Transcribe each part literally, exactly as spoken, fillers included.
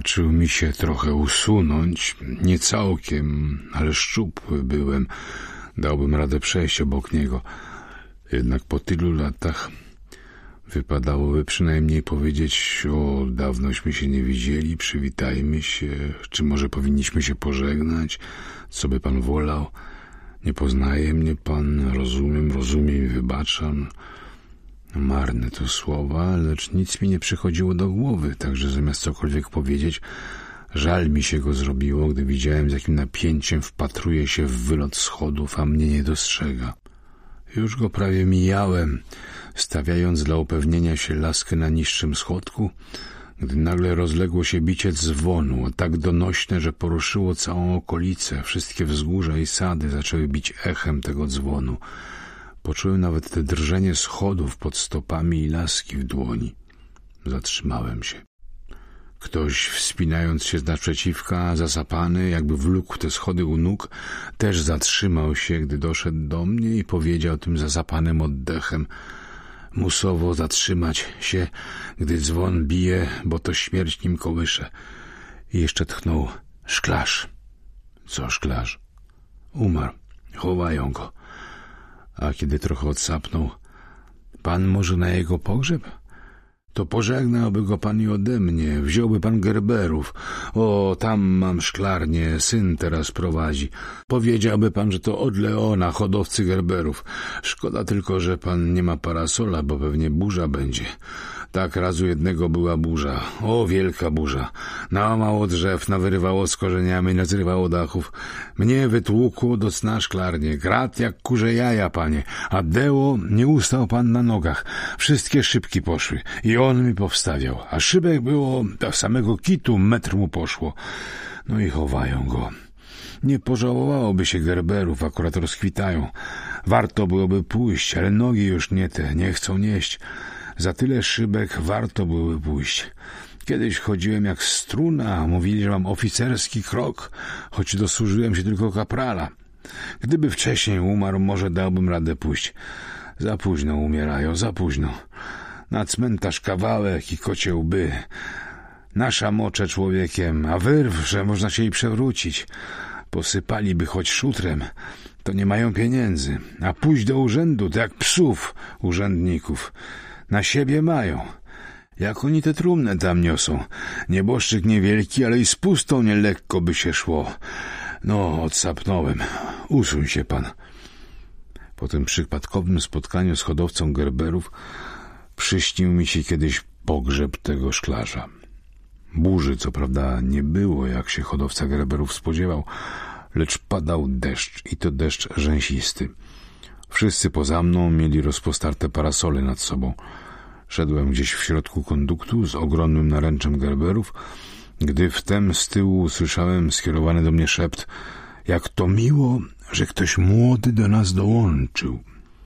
Raczył mi się trochę usunąć, nie całkiem, ale szczupły byłem. Dałbym radę przejść obok niego. Jednak po tylu latach wypadałoby przynajmniej powiedzieć: o, dawnośmy się nie widzieli, przywitajmy się, czy może powinniśmy się pożegnać, co by pan wolał? Nie poznaje mnie pan, rozumiem, rozumiem i wybaczam. Marne to słowa, lecz nic mi nie przychodziło do głowy, także zamiast cokolwiek powiedzieć, żal mi się go zrobiło, gdy widziałem, z jakim napięciem wpatruje się w wylot schodów, a mnie nie dostrzega. Już go prawie mijałem, stawiając dla upewnienia się laskę na niższym schodku, gdy nagle rozległo się bicie dzwonu, tak donośne, że poruszyło całą okolicę. Wszystkie wzgórza i sady zaczęły bić echem tego dzwonu. Poczułem nawet te drżenie schodów pod stopami i laski w dłoni. Zatrzymałem się. Ktoś, wspinając się z naprzeciwka, zasapany, jakby wlókł te schody u nóg, też zatrzymał się, gdy doszedł do mnie i powiedział tym zasapanym oddechem: musowo zatrzymać się, gdy dzwon bije, bo to śmierć nim kołysze. I jeszcze tchnął: szklarz. Co szklarz? Umarł. Chowają go. A kiedy trochę odsapnął: pan może na jego pogrzeb? To pożegnałby go pan i ode mnie, wziąłby pan Gerberów. O, tam mam szklarnię, syn teraz prowadzi. Powiedziałby pan, że to od Leona, hodowcy Gerberów. Szkoda tylko, że pan nie ma parasola, bo pewnie burza będzie. Tak razu jednego była burza. O, wielka burza. Nałamało drzew, nawyrywało z korzeniami, nazrywało dachów. Mnie wytłukło do cna szklarnię. Grat jak kurze jaja, panie. A deło nie ustał pan na nogach. Wszystkie szybki poszły. I on mi powstawiał. A szybek było do samego kitu, metr mu poszło. No i chowają go. Nie pożałowałoby się Gerberów, akurat rozkwitają. Warto byłoby pójść, ale nogi już nie te, nie chcą nieść. Za tyle szybek warto byłoby pójść. Kiedyś chodziłem jak struna, mówili, że mam oficerski krok, choć dosłużyłem się tylko kaprala. Gdyby wcześniej umarł, może dałbym radę pójść. Za późno umierają, za późno. Na cmentarz kawałek i kocie łby. Nasza mocze człowiekiem, a wyrw, że można się jej przewrócić. Posypaliby choć szutrem, to nie mają pieniędzy. A pójść do urzędu, to jak psów urzędników. Na siebie mają. Jak oni te trumnę tam niosą. Nieboszczyk niewielki, ale i z pustą nielekko by się szło. No, odsapnąłem. Usuń się pan. Po tym przypadkowym spotkaniu z hodowcą Gerberów przyśnił mi się kiedyś pogrzeb tego szklarza. Burzy, co prawda, nie było, jak się hodowca Gerberów spodziewał, lecz padał deszcz, i to deszcz rzęsisty. Wszyscy poza mną mieli rozpostarte parasole nad sobą. Szedłem gdzieś w środku konduktu z ogromnym naręczem Gerberów, gdy wtem z tyłu usłyszałem skierowany do mnie szept: jak to miło, że ktoś młody do nas dołączył.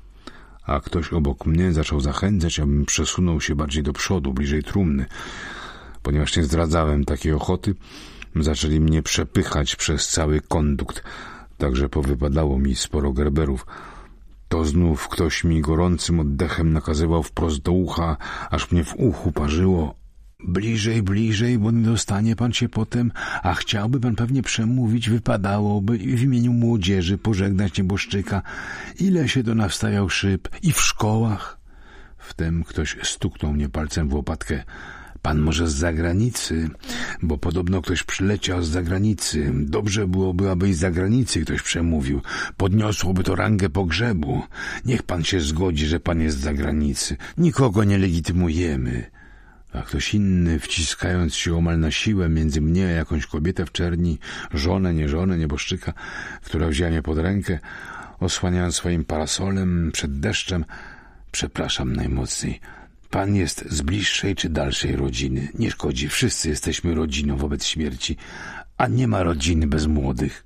A ktoś obok mnie zaczął zachęcać, abym przesunął się bardziej do przodu, bliżej trumny. Ponieważ nie zdradzałem takiej ochoty, zaczęli mnie przepychać przez cały kondukt, także powypadało mi sporo Gerberów. To znów ktoś mi gorącym oddechem nakazywał wprost do ucha, aż mnie w uchu parzyło: bliżej, bliżej, bo nie dostanie pan się potem, a chciałby pan pewnie przemówić, wypadałoby w imieniu młodzieży pożegnać nieboszczyka. Ile się to nawstawiał szyb i w szkołach. Wtem ktoś stuknął mnie palcem w łopatkę: pan może z zagranicy, bo podobno ktoś przyleciał z zagranicy. Dobrze byłoby, aby i z zagranicy ktoś przemówił. Podniosłoby to rangę pogrzebu. Niech pan się zgodzi, że pan jest z zagranicy. Nikogo nie legitymujemy. A ktoś inny, wciskając się omal na siłę między mnie a jakąś kobietę w czerni, żonę, nie żonę, nieboszczyka, która wzięła mnie pod rękę, osłaniając swoim parasolem przed deszczem: przepraszam najmocniej. Pan jest z bliższej czy dalszej rodziny? Nie szkodzi, wszyscy jesteśmy rodziną wobec śmierci, a nie ma rodziny bez młodych.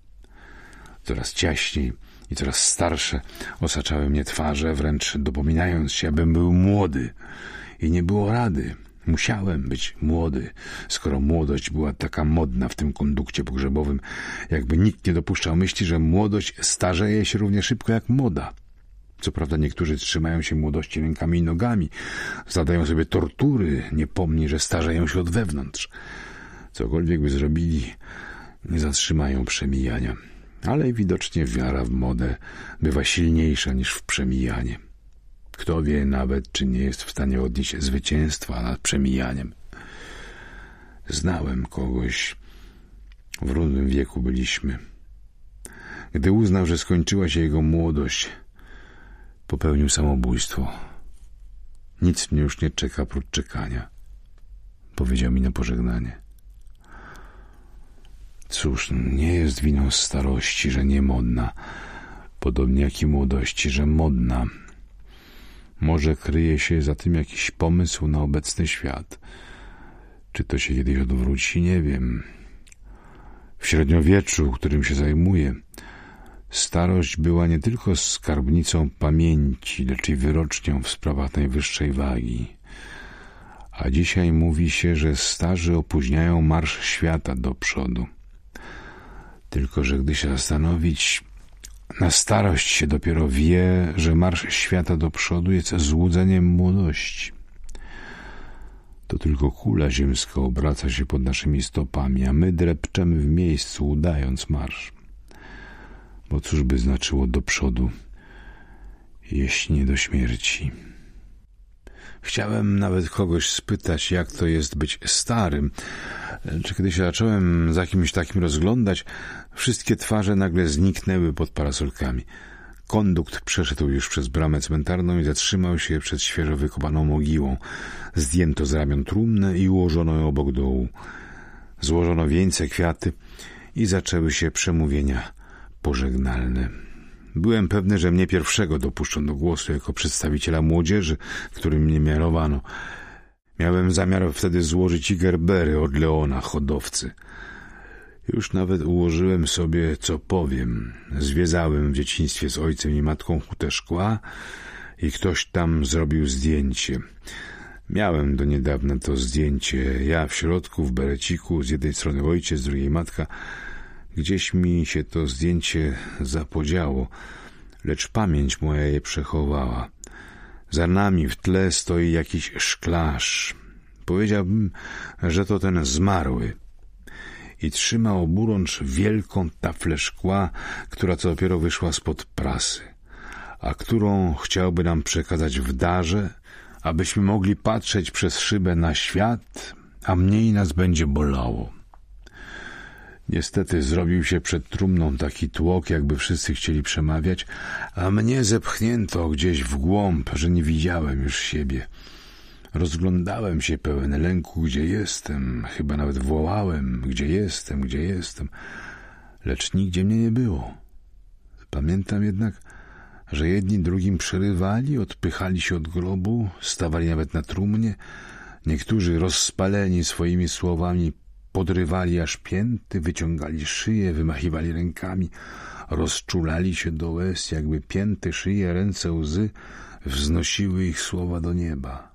Coraz ciaśniej i coraz starsze osaczały mnie twarze, wręcz dopominając się, abym był młody. I nie było rady. Musiałem być młody, skoro młodość była taka modna w tym kondukcie pogrzebowym, jakby nikt nie dopuszczał myśli, że młodość starzeje się równie szybko jak moda. Co prawda niektórzy trzymają się młodości rękami i nogami, zadają sobie tortury, nie pomni, że starzeją się od wewnątrz. Cokolwiek by zrobili, nie zatrzymają przemijania. Ale widocznie wiara w modę bywa silniejsza niż w przemijanie. Kto wie nawet, czy nie jest w stanie odnieść zwycięstwa nad przemijaniem. Znałem kogoś, w równym wieku byliśmy. Gdy uznał, że skończyła się jego młodość, popełnił samobójstwo. Nic mnie już nie czeka prócz czekania, powiedział mi na pożegnanie. Cóż, nie jest winą starości, że nie modna, podobnie jak i młodości, że modna. Może kryje się za tym jakiś pomysł na obecny świat. Czy to się kiedyś odwróci, nie wiem. W średniowieczu, którym się zajmuję, starość była nie tylko skarbnicą pamięci, lecz i wyrocznią w sprawach najwyższej wagi. A dzisiaj mówi się, że starzy opóźniają marsz świata do przodu. Tylko że gdy się zastanowić, na starość się dopiero wie, że marsz świata do przodu jest złudzeniem młodości. To tylko kula ziemska obraca się pod naszymi stopami, a my drepczemy w miejscu, udając marsz. Bo cóż by znaczyło do przodu, jeśli nie do śmierci? Chciałem nawet kogoś spytać, jak to jest być starym. Czy kiedy się zacząłem za kimś takim rozglądać, wszystkie twarze nagle zniknęły pod parasolkami. Kondukt przeszedł już przez bramę cmentarną i zatrzymał się przed świeżo wykopaną mogiłą. Zdjęto z ramion trumnę i ułożono ją obok dołu. Złożono wieńce, kwiaty i zaczęły się przemówienia pożegnalne. Byłem pewny, że mnie pierwszego dopuszczą do głosu jako przedstawiciela młodzieży, którym mnie mianowano. Miałem zamiar wtedy złożyć i gerbery od Leona, hodowcy. Już nawet ułożyłem sobie, co powiem. Zwiedzałem w dzieciństwie z ojcem i matką hutę szkła i ktoś tam zrobił zdjęcie. Miałem do niedawna to zdjęcie. Ja w środku, w bereciku, z jednej strony ojciec, z drugiej matka. Gdzieś mi się to zdjęcie zapodziało, lecz pamięć moja je przechowała. Za nami w tle stoi jakiś szklarz. Powiedziałbym, że to ten zmarły. I trzyma oburącz wielką taflę szkła, która co dopiero wyszła spod prasy, a którą chciałby nam przekazać w darze, abyśmy mogli patrzeć przez szybę na świat, a mniej nas będzie bolało. Niestety zrobił się przed trumną taki tłok, jakby wszyscy chcieli przemawiać, a mnie zepchnięto gdzieś w głąb, że nie widziałem już siebie. Rozglądałem się pełen lęku, gdzie jestem, chyba nawet wołałem, gdzie jestem, gdzie jestem, lecz nigdzie mnie nie było. Pamiętam jednak, że jedni drugim przerywali, odpychali się od grobu, stawali nawet na trumnie, niektórzy rozpaleni swoimi słowami podrywali aż pięty, wyciągali szyję, wymachiwali rękami, rozczulali się do łez, jakby pięty, szyje, ręce, łzy wznosiły ich słowa do nieba.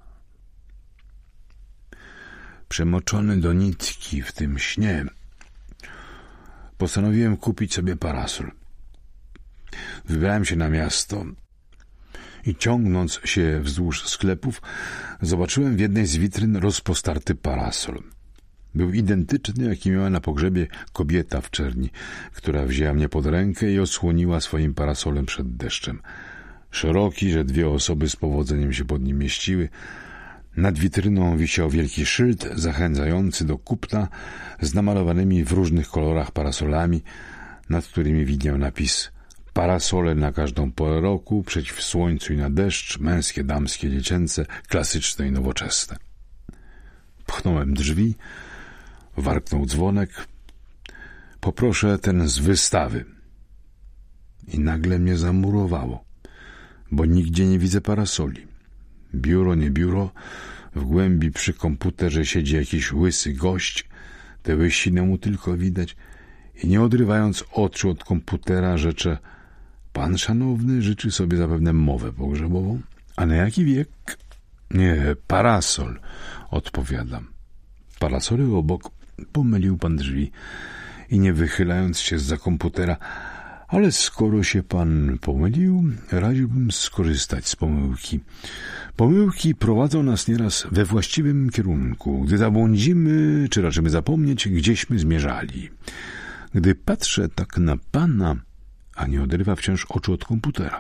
Przemoczony do nitki w tym śnie, postanowiłem kupić sobie parasol. Wybrałem się na miasto i ciągnąc się wzdłuż sklepów, zobaczyłem w jednej z witryn rozpostarty parasol. Był identyczny, jaki miała na pogrzebie kobieta w czerni, która wzięła mnie pod rękę i osłoniła swoim parasolem przed deszczem. Szeroki, że dwie osoby z powodzeniem się pod nim mieściły. Nad witryną wisiał wielki szyld zachęcający do kupna z namalowanymi w różnych kolorach parasolami, nad którymi widniał napis parasole na każdą porę roku, przeciw słońcu i na deszcz, męskie, damskie, dziecięce, klasyczne i nowoczesne. Pchnąłem drzwi, warknął dzwonek. Poproszę ten z wystawy. I nagle mnie zamurowało, bo nigdzie nie widzę parasoli. Biuro, nie biuro, w głębi przy komputerze siedzi jakiś łysy gość, te łysiny mu tylko widać i nie odrywając oczu od komputera rzecze: pan szanowny życzy sobie zapewne mowę pogrzebową? A na jaki wiek? Nie, parasol, odpowiadam. Parasoly obok. Pomylił pan drzwi i nie wychylając się zza komputera: ale skoro się pan pomylił, radziłbym skorzystać z pomyłki. Pomyłki prowadzą nas nieraz we właściwym kierunku, gdy zabłądzimy, czy raczymy zapomnieć, gdzieśmy zmierzali. Gdy patrzę tak na pana, a nie odrywa wciąż oczu od komputera.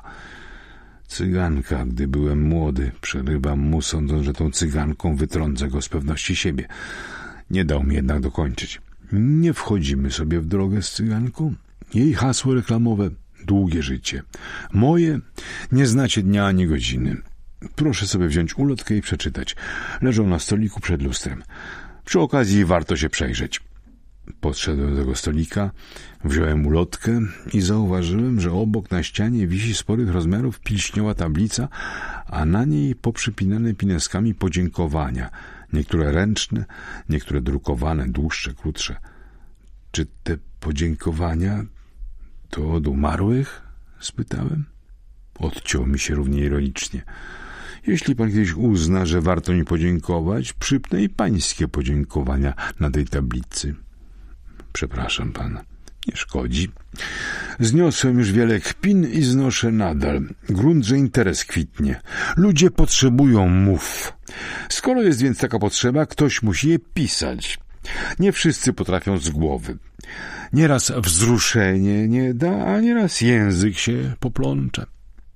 Cyganka, gdy byłem młody, przerywam mu, sądząc, że tą cyganką wytrącę go z pewności siebie. Nie dał mi jednak dokończyć. Nie wchodzimy sobie w drogę z cyganką. Jej hasło reklamowe: długie życie. Moje: nie znacie dnia ani godziny. Proszę sobie wziąć ulotkę i przeczytać. Leżą na stoliku przed lustrem. Przy okazji warto się przejrzeć. Podszedłem do tego stolika, wziąłem ulotkę i zauważyłem, że obok na ścianie wisi sporych rozmiarów pilśniowa tablica, a na niej poprzypinane pineskami podziękowania. Niektóre ręczne, niektóre drukowane, dłuższe, krótsze. Czy te podziękowania to od umarłych? Spytałem. Odciął mi się równie ironicznie. Jeśli pan kiedyś uzna, że warto mi podziękować, przypnę i pańskie podziękowania na tej tablicy. Przepraszam pana. Nie szkodzi. Zniosłem już wiele kpin i znoszę nadal. Grunt, że interes kwitnie. Ludzie potrzebują mów. Skoro jest więc taka potrzeba, ktoś musi je pisać. Nie wszyscy potrafią z głowy. Nieraz wzruszenie nie da, a nieraz język się poplącze.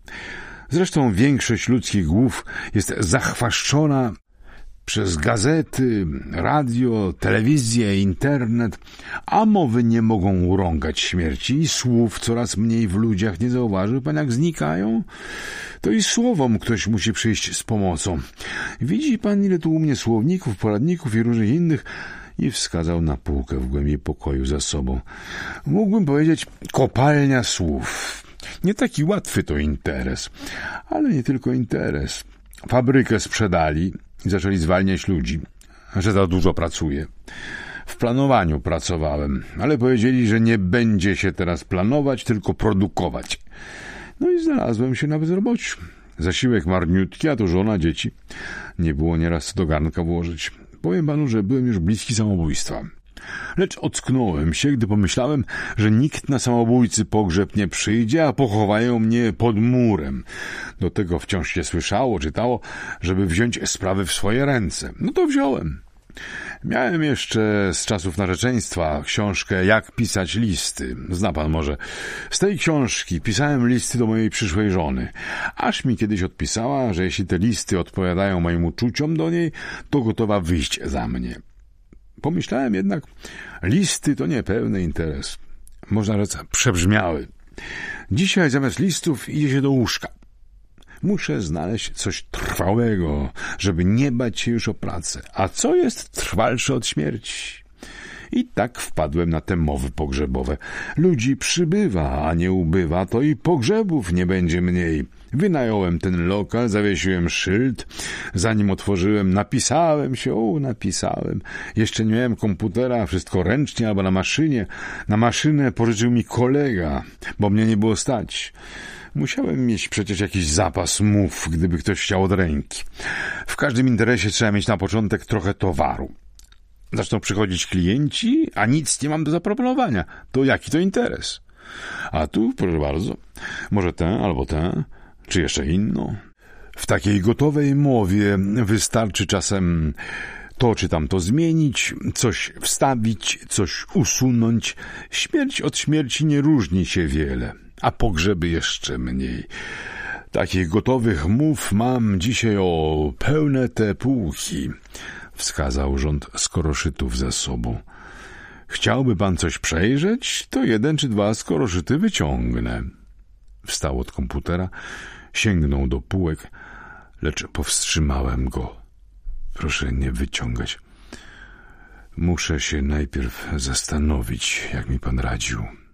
Zresztą większość ludzkich głów jest zachwaszczona przez gazety, radio, telewizję, internet, a mowy nie mogą urągać śmierci i słów coraz mniej w ludziach. Nie zauważył pan, jak znikają? To i słowom ktoś musi przyjść z pomocą. Widzi pan, ile tu u mnie słowników, poradników i różnych innych? I wskazał na półkę w głębi pokoju za sobą. Mógłbym powiedzieć kopalnia słów. Nie taki łatwy to interes, ale nie tylko interes. Fabrykę sprzedali i zaczęli zwalniać ludzi, że za dużo pracuje. W planowaniu pracowałem, ale powiedzieli, że nie będzie się teraz planować, tylko produkować. No i znalazłem się na bezrobociu. Zasiłek marniutki, a to żona, dzieci. Nie było nieraz co do garnka włożyć. Powiem panu, że byłem już bliski samobójstwa. Lecz ocknąłem się, gdy pomyślałem, że nikt na samobójcy pogrzeb nie przyjdzie, a pochowają mnie pod murem. Do tego wciąż się słyszało, czytało, żeby wziąć sprawy w swoje ręce. No to wziąłem. Miałem jeszcze z czasów narzeczeństwa książkę Jak pisać listy. Zna pan może. Z tej książki pisałem listy do mojej przyszłej żony. Aż mi kiedyś odpisała, że jeśli te listy odpowiadają moim uczuciom do niej, to gotowa wyjść za mnie. Pomyślałem jednak, listy to niepełny interes. Można rzec przebrzmiały. Dzisiaj zamiast listów idzie się do łóżka. Muszę znaleźć coś trwałego, żeby nie bać się już o pracę. A co jest trwalsze od śmierci? I tak wpadłem na te mowy pogrzebowe. Ludzi przybywa, a nie ubywa, to i pogrzebów nie będzie mniej. Wynająłem ten lokal, zawiesiłem szyld. Zanim otworzyłem, napisałem się, o, napisałem. Jeszcze nie miałem komputera, wszystko ręcznie albo na maszynie. Na maszynę pożyczył mi kolega, bo mnie nie było stać. Musiałem mieć przecież jakiś zapas mów, gdyby ktoś chciał od ręki. W każdym interesie trzeba mieć na początek trochę towaru. Zaczną przychodzić klienci, a nic nie mam do zaproponowania. To jaki to interes? A tu, proszę bardzo, może tę albo tę, czy jeszcze inną. W takiej gotowej mowie wystarczy czasem to czy tamto zmienić, coś wstawić, coś usunąć. Śmierć od śmierci nie różni się wiele, a pogrzeby jeszcze mniej. Takich gotowych mów mam dzisiaj o pełne te półki. Wskazał rząd skoroszytów za sobą. Chciałby pan coś przejrzeć? To jeden czy dwa skoroszyty wyciągnę. Wstał od komputera, sięgnął do półek, lecz powstrzymałem go. Proszę nie wyciągać. Muszę się najpierw zastanowić, jak mi pan radził.